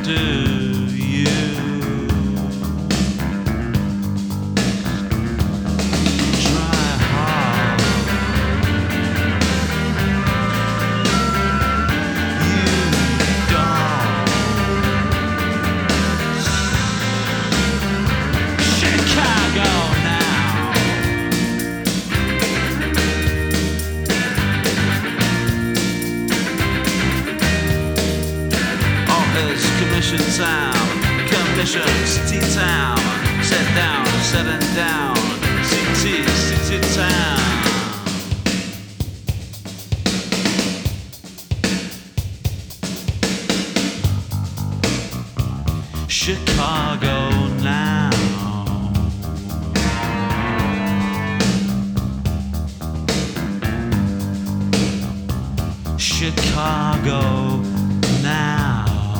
Commission town, commission, city town, set down, setting down, city town. Chicago now. Chicago now.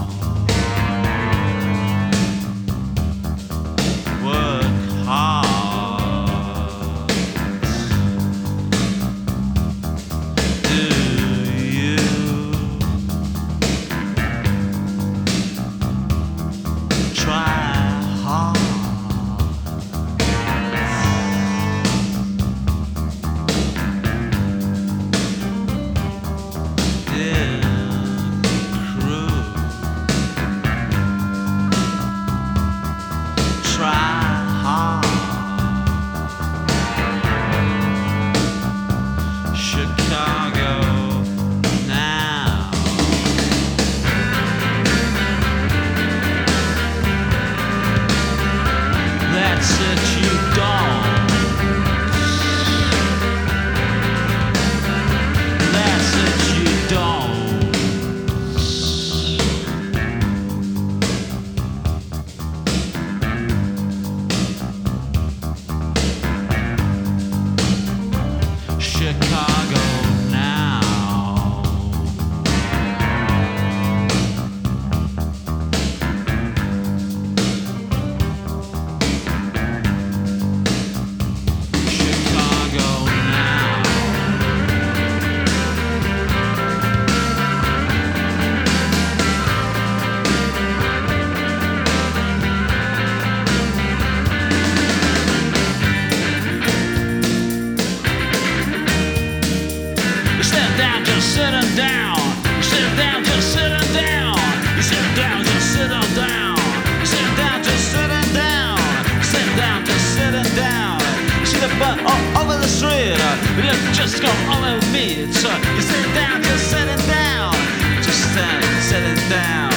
Chicago now. Chicago now. Sitting down, sit down, just sitting down. You sit down, just sitting down. You sit down, just sitting down. Sit down, just sitting down. You see the butt all over the street. You look just go all over me. So you sit down, just sitting down. Just sitting down.